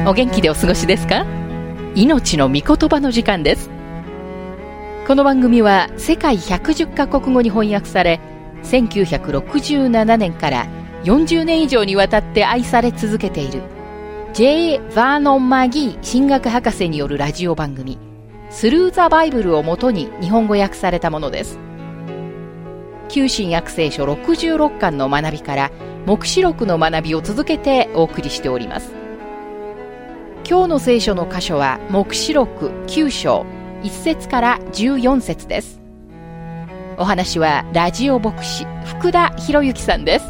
お元気でお過ごしですか？命の御言葉の時間です。この番組は世界110カ国語に翻訳され、1967年から40年以上にわたって愛され続けている J. ヴァーノン・マギー神学博士によるラジオ番組スルー・ザ・バイブルをもとに日本語訳されたものです。旧新約聖書66巻の学びから黙示録の学びを続けてお送りしております。今日の聖書の箇所は黙示録9章1節から14節です。お話はラジオ牧師福田博之さんです。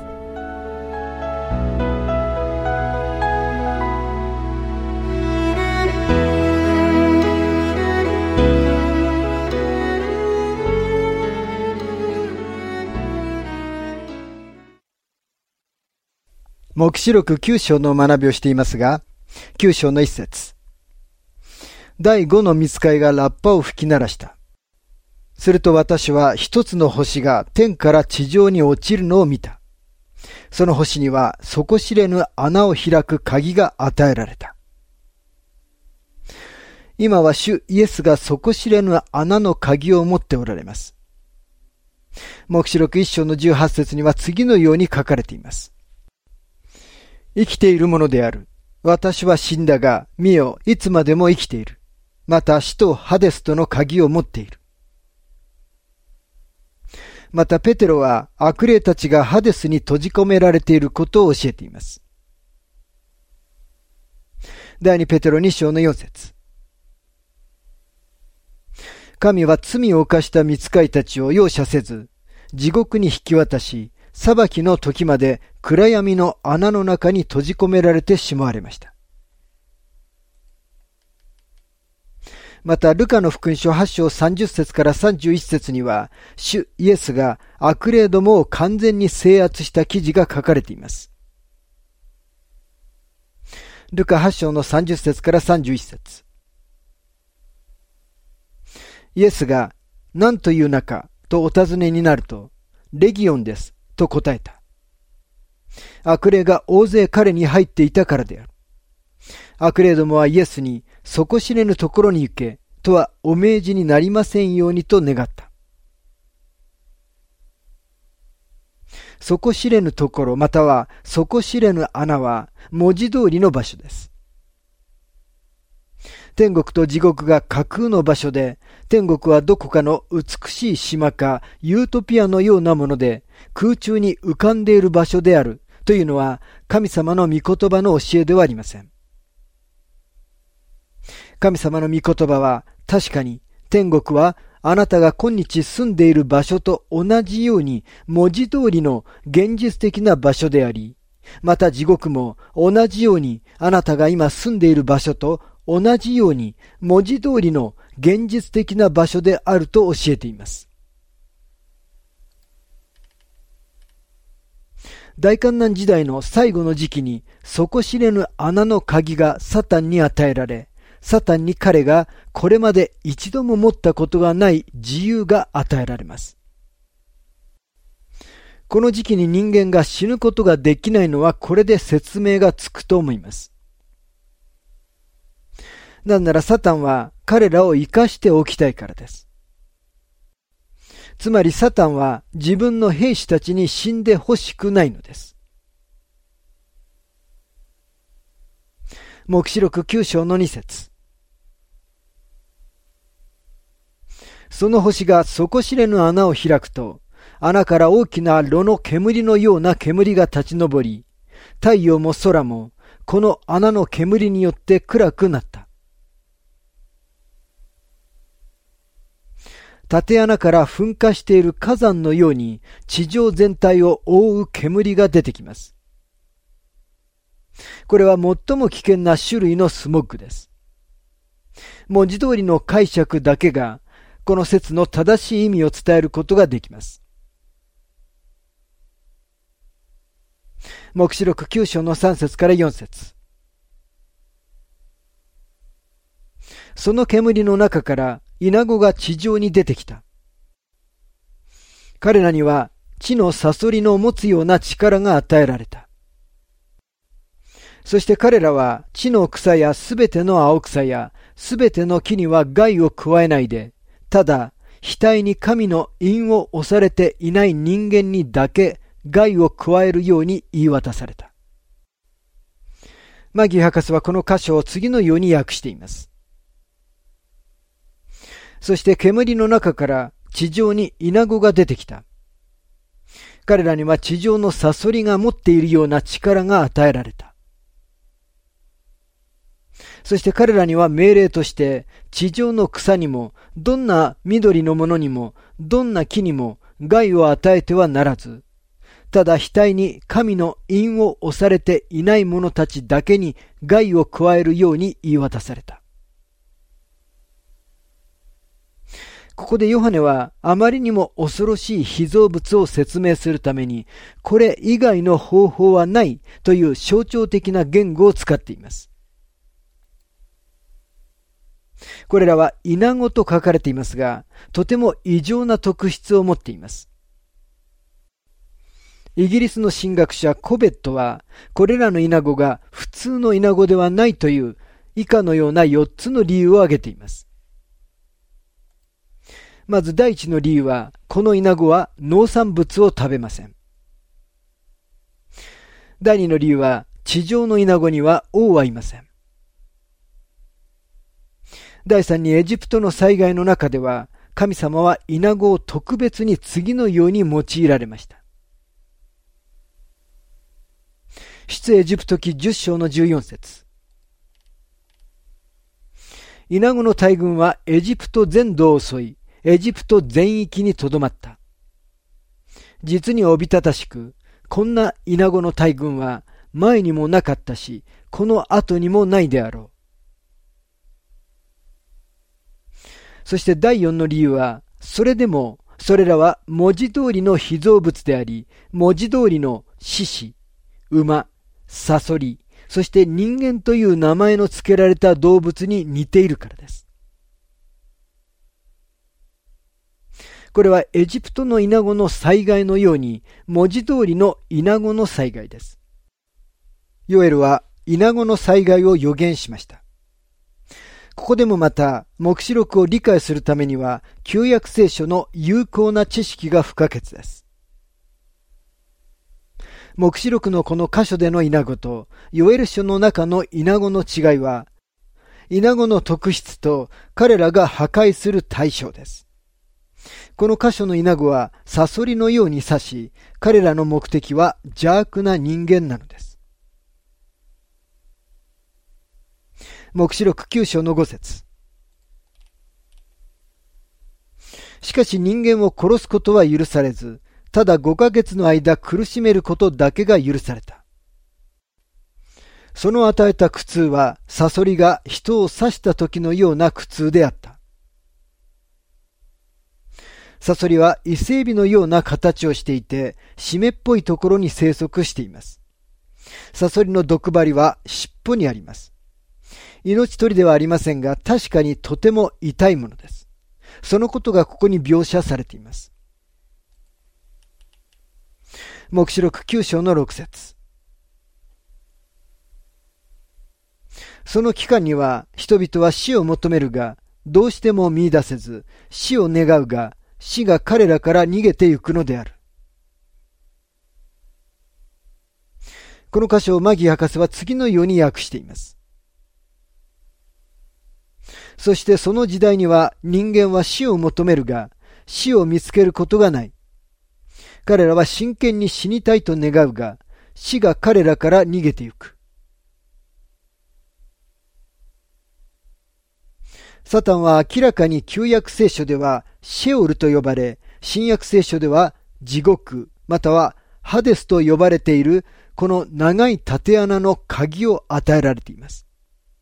黙示録9章の学びをしていますが、9章の1節。第5の御使いがラッパを吹き鳴らした。すると私は一つの星が天から地上に落ちるのを見た。その星には底知れぬ穴を開く鍵が与えられた。今は主イエスが底知れぬ穴の鍵を持っておられます。黙示録1章の18節には次のように書かれています。生きているものである。私は死んだが、見よ、いつまでも生きている。また死とハデスとの鍵を持っている。またペテロは悪霊たちがハデスに閉じ込められていることを教えています。第2ペテロ2章の4節。神は罪を犯した御使いたちを容赦せず、地獄に引き渡し、裁きの時まで暗闇の穴の中に閉じ込められてしまわれました。またルカの福音書8章30節から31節には、主イエスが悪霊どもを完全に制圧した記事が書かれています。ルカ8章の30節から31節。イエスが何という名かとお尋ねになると、レギオンですと答えた。悪霊が大勢彼に入っていたからである。悪霊どもはイエスに底知れぬところに行けとはお命じになりませんようにと願った。底知れぬところまたは底知れぬ穴は文字通りの場所です。天国と地獄が架空の場所で、天国はどこかの美しい島かユートピアのようなもので、空中に浮かんでいる場所であるというのは神様の御言葉の教えではありません。神様の御言葉は確かに天国はあなたが今日住んでいる場所と同じように文字通りの現実的な場所であり、また地獄も同じようにあなたが今住んでいる場所と同じように文字通りの現実的な場所であると教えています。大観難時代の最後の時期に底知れぬ穴の鍵がサタンに与えられ、サタンに彼がこれまで一度も持ったことがない自由が与えられます。この時期に人間が死ぬことができないのはこれで説明がつくと思います。なぜならサタンは彼らを生かしておきたいからです。つまりサタンは自分の兵士たちに死んでほしくないのです。黙示録9章の2節。その星が底知れぬ穴を開くと、穴から大きな炉の煙のような煙が立ち上り、太陽も空もこの穴の煙によって暗くなった。縦穴から噴火している火山のように地上全体を覆う煙が出てきます。これは最も危険な種類のスモッグです。文字通りの解釈だけがこの説の正しい意味を伝えることができます。黙示録9章の3節から4節。その煙の中からイナゴが地上に出てきた。彼らには地のサソリの持つような力が与えられた。 そして彼らは地の草やすべての青草やすべての木には害を加えないで、ただ額に神の印を押されていない人間にだけ害を加えるように言い渡された。マギー博士はこの箇所を次のように訳しています。そして煙の中から地上にイナゴが出てきた。彼らには地上のサソリが持っているような力が与えられた。そして彼らには命令として地上の草にもどんな緑のものにもどんな木にも害を与えてはならず、ただ額に神の印を押されていない者たちだけに害を加えるように言い渡された。ここでヨハネはあまりにも恐ろしい被造物を説明するために、これ以外の方法はないという象徴的な言語を使っています。これらはイナゴと書かれていますが、とても異常な特質を持っています。イギリスの神学者コベットは、これらのイナゴが普通のイナゴではないという以下のような4つの理由を挙げています。まず第一の理由は、このイナゴは農産物を食べません。第二の理由は、地上のイナゴには王はいません。第三にエジプトの災害の中では、神様はイナゴを特別に次のように用いられました。出エジプト記10章の14節。イナゴの大群はエジプト全土を襲い、エジプト全域にとどまった。実におびただしく、こんなイナゴの大群は前にもなかったし、この後にもないであろう。そして第4の理由は、それでもそれらは文字通りの被造物であり、文字通りの獅子、馬、サソリ、そして人間という名前の付けられた動物に似ているからです。これはエジプトのイナゴの災害のように文字通りのイナゴの災害です。ヨエルはイナゴの災害を予言しました。ここでもまた黙示録を理解するためには旧約聖書の有効な知識が不可欠です。黙示録のこの箇所でのイナゴとヨエル書の中のイナゴの違いは、イナゴの特質と彼らが破壊する対象です。この箇所のイナゴはサソリのように刺し、彼らの目的は邪悪な人間なのです。黙示録9章の5節。しかし人間を殺すことは許されず、ただ5ヶ月の間苦しめることだけが許された。その与えた苦痛はサソリが人を刺した時のような苦痛であった。サソリは伊勢海老のような形をしていて、湿っぽいところに生息しています。サソリの毒針は尻尾にあります。命取りではありませんが、確かにとても痛いものです。そのことがここに描写されています。黙示録9章の6節。その期間には人々は死を求めるが、どうしても見出せず、死を願うが、死が彼らから逃げてゆくのである。この箇所をマギー博士は次のように訳しています。そしてその時代には人間は死を求めるが、死を見つけることがない。彼らは真剣に死にたいと願うが、死が彼らから逃げてゆく。サタンは明らかに旧約聖書ではシェオルと呼ばれ、新約聖書では地獄またはハデスと呼ばれているこの長い縦穴の鍵を与えられています。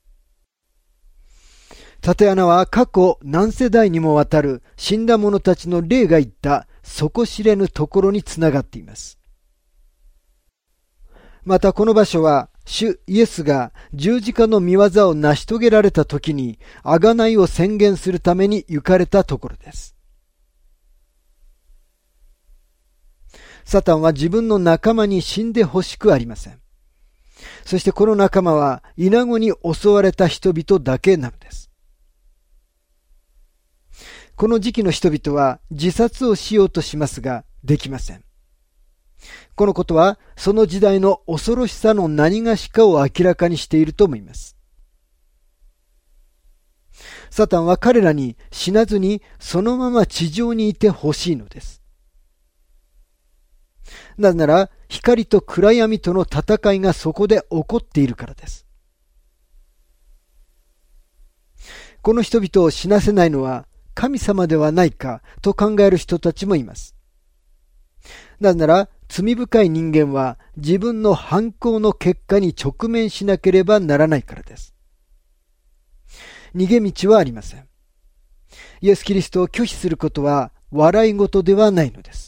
縦穴は過去何世代にもわたる死んだ者たちの霊が言った底知れぬところにつながっています。またこの場所は主イエスが十字架の御業を成し遂げられた時に贖いを宣言するために行かれたところです。サタンは自分の仲間に死んでほしくありません。 そしてこの仲間はイナゴに襲われた人々だけなのです。この時期の人々は自殺をしようとしますが、できません。このことはその時代の恐ろしさの何がしかを明らかにしていると思います。サタンは彼らに死なずにそのまま地上にいてほしいのです。なぜなら光と暗闇との戦いがそこで起こっているからです。この人々を死なせないのは神様ではないかと考える人たちもいます。なぜなら罪深い人間は自分の犯行の結果に直面しなければならないからです。逃げ道はありません。イエス・キリストを拒否することは笑い事ではないのです。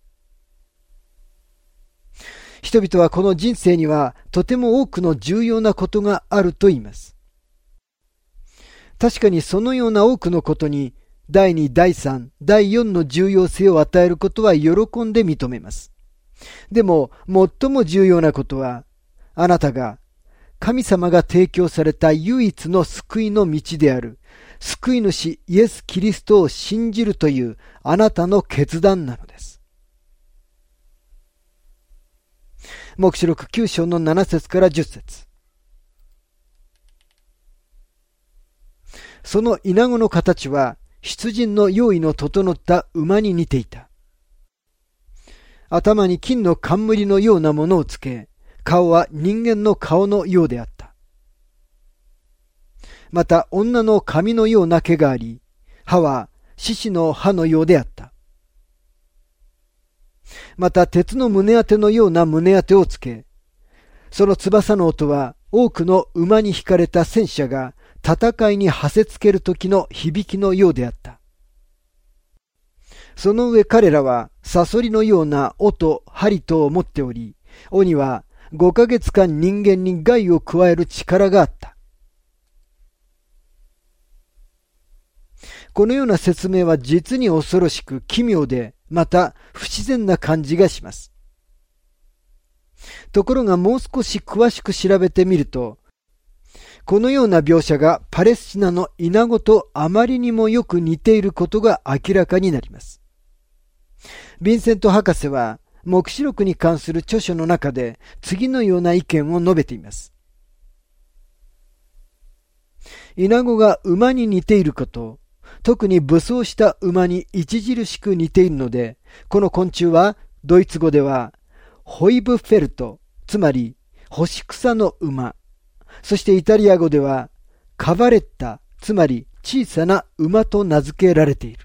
人々はこの人生にはとても多くの重要なことがあると言います。確かにそのような多くのことに第2、第3、第4の重要性を与えることは喜んで認めます。でも最も重要なことは、あなたが神様が提供された唯一の救いの道である救い主イエス・キリストを信じるというあなたの決断なのです。黙示録9章の7節から10節。そのイナゴの形は出陣の用意の整った馬に似ていた。頭に金の冠のようなものをつけ、顔は人間の顔のようであった。また女の髪のような毛があり、歯は獅子の歯のようであった。また鉄の胸当てのような胸当てをつけ、その翼の音は多くの馬に引かれた戦車が戦いにはせつける時の響きのようであった。その上彼らはサソリのような尾と針とを持っており、尾には5ヶ月間人間に害を加える力があった。このような説明は実に恐ろしく奇妙で、また不自然な感じがします。ところがもう少し詳しく調べてみると、このような描写がパレスチナのイナゴとあまりにもよく似ていることが明らかになります。ヴィンセント博士は黙示録に関する著書の中で次のような意見を述べています。イナゴが馬に似ていること、特に武装した馬に著しく似ているので、この昆虫はドイツ語ではホイブフェルト、つまり干し草の馬、そしてイタリア語ではカバレッタ、つまり小さな馬と名付けられている。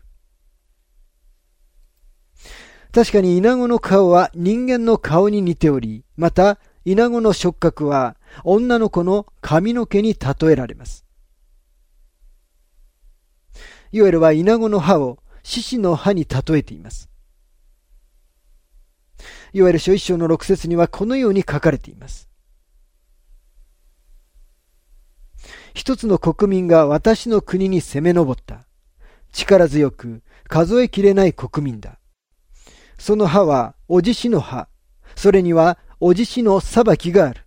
確かにイナゴの顔は人間の顔に似ており、またイナゴの触覚は女の子の髪の毛に例えられます。ヨエルはイナゴの歯を獅子の歯に例えています。ヨエル書1章の6節にはこのように書かれています。一つの国民が私の国に攻め上った。力強く数えきれない国民だ。その歯はお獅子の歯。それにはお獅子の裁きがある。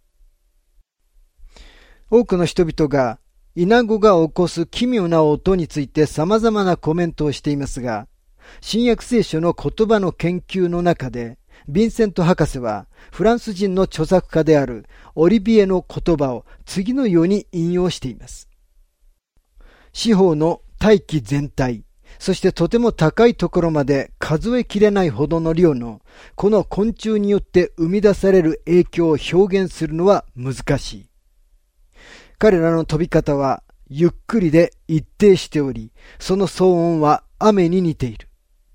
多くの人々がイナゴが起こす奇妙な音について様々なコメントをしていますが、新約聖書の言葉の研究の中で、ヴィンセント博士はフランス人の著作家であるオリビエの言葉を次のように引用しています。四方の大気全体、そしてとても高いところまで数えきれないほどの量のこの昆虫によって生み出される影響を表現するのは難しい。彼らの飛び方はゆっくりで一定しており、その騒音は雨に似ている。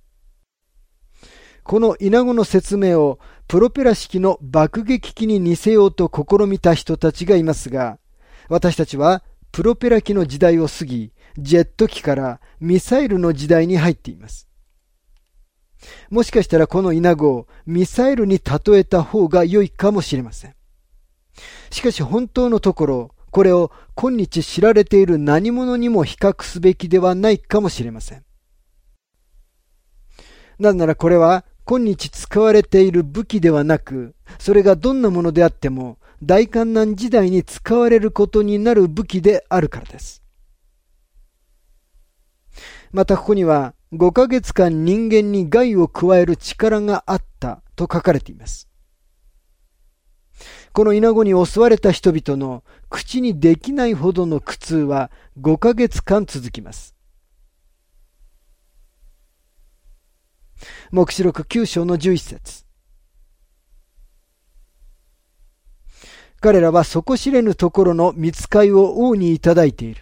このイナゴの説明をプロペラ式の爆撃機に似せようと試みた人たちがいますが、私たちはプロペラ機の時代を過ぎ、ジェット機からミサイルの時代に入っています。もしかしたらこのイナゴをミサイルに例えた方が良いかもしれません。しかし本当のところ、これを今日知られている何者にも比較すべきではないかもしれません。なぜならこれは今日使われている武器ではなく、それがどんなものであっても大患難時代に使われることになる武器であるからです。またここには5ヶ月間人間に害を加える力があったと書かれています。このイナゴに襲われた人々の口にできないほどの苦痛は5ヶ月間続きます。黙示録9章の11節。彼らは底知れぬところの御使いを王にいただいている。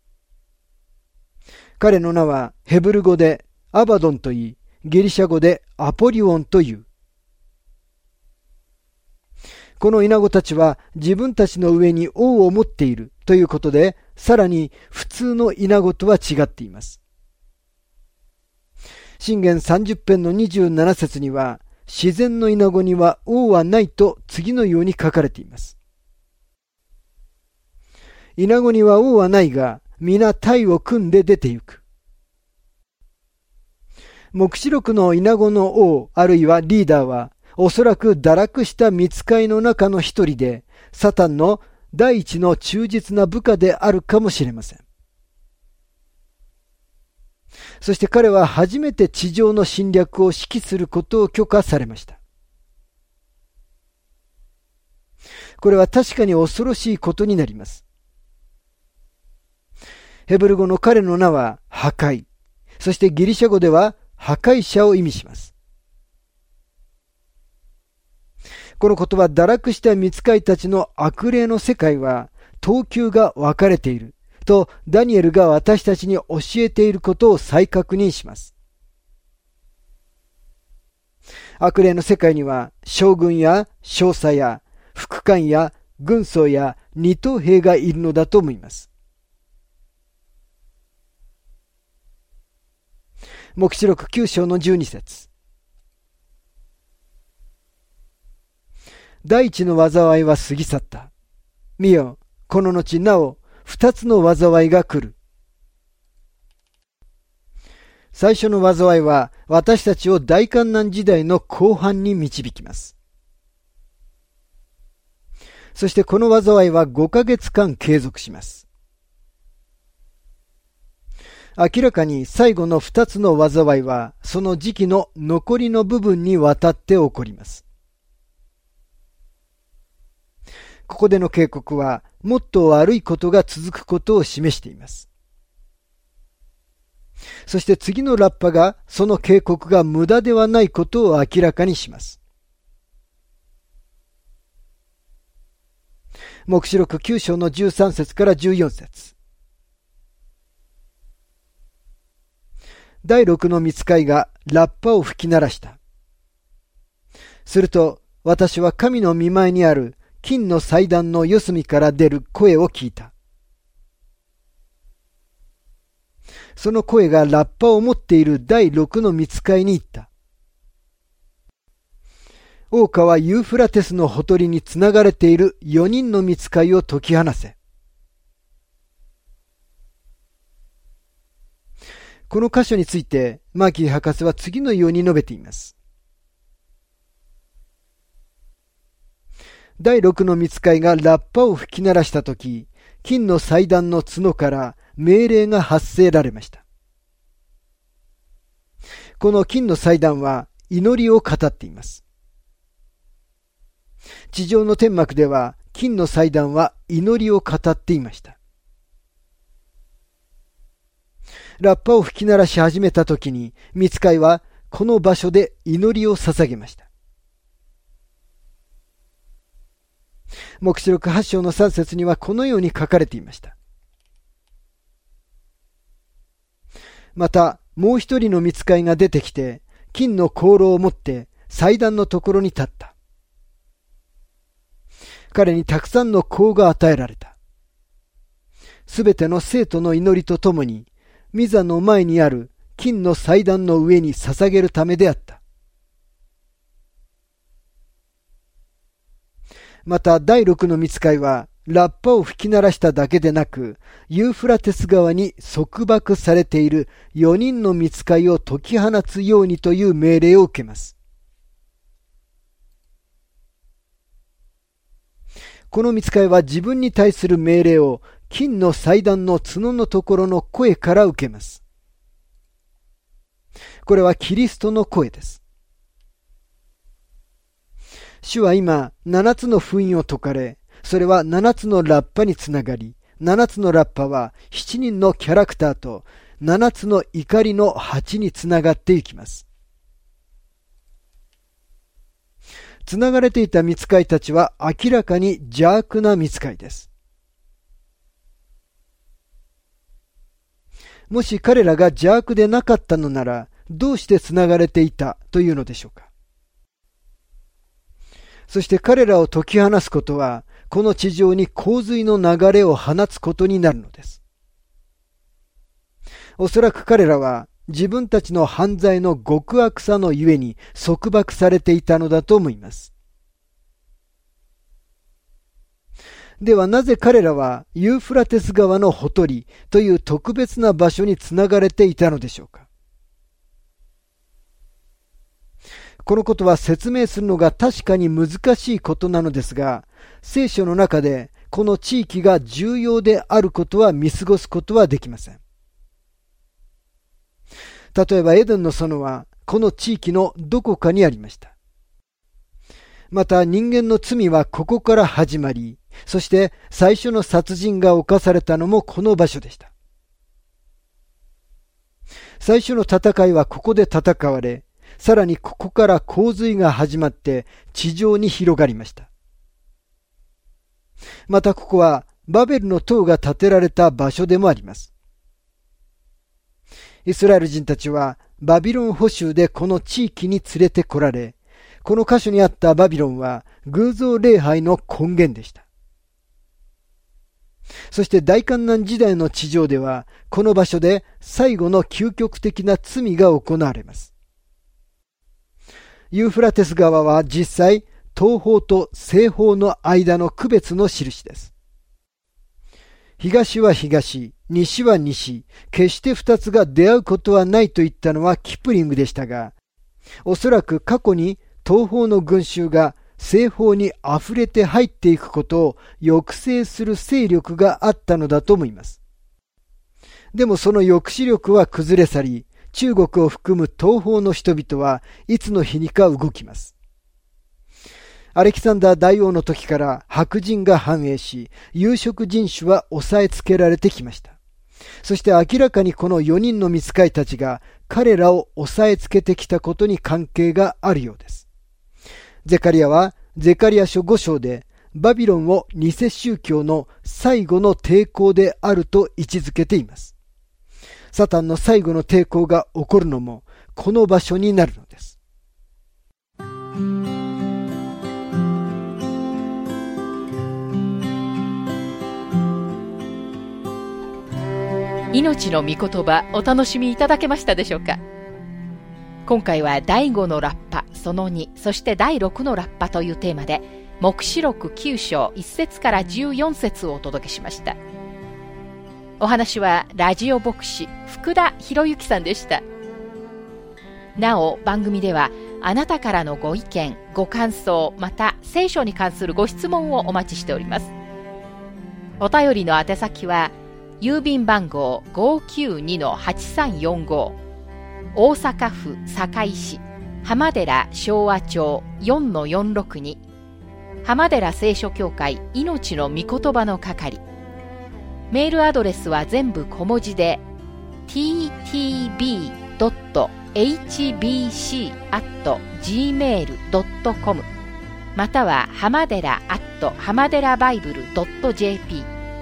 彼の名はヘブル語でアバドンといい、ギリシャ語でアポリオンという。このイナゴたちは自分たちの上に王を持っているということで、さらに普通のイナゴとは違っています。箴言30編の27節には、自然のイナゴには王はないと次のように書かれています。イナゴには王はないが、皆隊を組んで出て行く。黙示録のイナゴの王あるいはリーダーは、おそらく堕落した御使いの中の一人で、サタンの第一の忠実な部下であるかもしれません。そして彼は初めて地上の侵略を指揮することを許可されました。これは確かに恐ろしいことになります。ヘブル語の彼の名は破壊、そしてギリシャ語では破壊者を意味します。この言葉、堕落した御使いたちの悪霊の世界は等級が分かれているとダニエルが私たちに教えていることを再確認します。悪霊の世界には将軍や少佐や副官や軍曹や二等兵がいるのだと思います。黙示録9章の12節。第一の災いは過ぎ去った。見よ、この後なお二つの災いが来る。最初の災いは私たちを大患難時代の後半に導きます。そしてこの災いは5ヶ月間継続します。明らかに最後の二つの災いはその時期の残りの部分にわたって起こります。ここでの警告はもっと悪いことが続くことを示しています。そして次のラッパがその警告が無駄ではないことを明らかにします。黙示録9章の13節から14節。第六の御使いがラッパを吹き鳴らした。すると私は神の御前にある金の祭壇の四隅から出る声を聞いた。その声がラッパを持っている第六の御使いに言った。王家はユーフラテスのほとりにつながれている4人の御使いを解き放せ。この箇所についてマーキー博士は次のように述べています。第六の御使いがラッパを吹き鳴らしたとき、金の祭壇の角から命令が発せられました。この金の祭壇は祈りを語っています。地上の天幕では金の祭壇は祈りを語っていました。ラッパを吹き鳴らし始めたときに、御使いはこの場所で祈りを捧げました。黙示録8章の3節にはこのように書かれていました。また、もう一人の御使いが出てきて、金の香炉を持って祭壇のところに立った。彼にたくさんの香が与えられた。すべての生徒の祈りとともに、御座の前にある金の祭壇の上に捧げるためであった。また第六の御使いはラッパを吹き鳴らしただけでなく、ユーフラテス川に束縛されている4人の御使いを解き放つようにという命令を受けます。 この御使いは自分に対する命令を金の祭壇の角のところの声から受けます。これはキリストの声です。主は今、7つの封印を解かれ、それは7つのラッパにつながり、7つのラッパは7人のキャラクターと7つの怒りの鉢につながっていきます。つながれていた御使いたちは明らかに邪悪な御使いです。もし彼らが邪悪でなかったのなら、どうしてつながれていたというのでしょうか。そして彼らを解き放すことは、この地上に洪水の流れを放つことになるのです。おそらく彼らは自分たちの犯罪の極悪さのゆえに束縛されていたのだと思います。ではなぜ彼らはユーフラテス川のほとりという特別な場所につながれていたのでしょうか。このことは説明するのが確かに難しいことなのですが、聖書の中でこの地域が重要であることは見過ごすことはできません。例えばエデンの園はこの地域のどこかにありました。また人間の罪はここから始まり、そして最初の殺人が犯されたのもこの場所でした。最初の戦いはここで戦われ、さらにここから洪水が始まって地上に広がりました。またここはバベルの塔が建てられた場所でもあります。イスラエル人たちはバビロン捕囚でこの地域に連れてこられ、この箇所にあったバビロンは偶像礼拝の根源でした。そして大観難時代の地上では、この場所で最後の究極的な罪が行われます。ユーフラテス川は実際、東方と西方の間の区別の印です。東は東、西は西、決して二つが出会うことはないと言ったのはキプリングでしたが、おそらく過去に東方の群衆が西方に溢れて入っていくことを抑制する勢力があったのだと思います。でもその抑止力は崩れ去り、中国を含む東方の人々はいつの日にか動きます。アレキサンダー大王の時から白人が繁栄し、有色人種は抑えつけられてきました。そして明らかにこの4人の御使いたちが彼らを抑えつけてきたことに関係があるようです。ゼカリアはゼカリア書5章でバビロンを偽宗教の最後の抵抗であると位置づけています。サタンの最後の抵抗が起こるのもこの場所になるのです。 命の御言葉、お楽しみいただけましたでしょうか。今回は第5のラッパその2、そして第6のラッパというテーマで、黙示録9章1節から14節をお届けしました。お話はラジオ牧師福田博之さんでした。なお番組ではあなたからのご意見、ご感想、また聖書に関するご質問をお待ちしております。お便りの宛先は郵便番号 592-8345 大阪府堺市浜寺昭和町 4-462 浜寺聖書協会命の御言葉の係。メールアドレスは全部小文字で ttb.hbc@gmail.com または浜寺浜寺バイブル .jp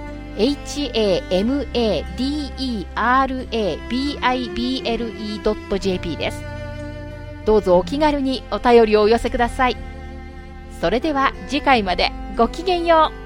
hamadera.bible.jp です。どうぞお気軽にお便りをお寄せください。それでは次回までごきげんよう。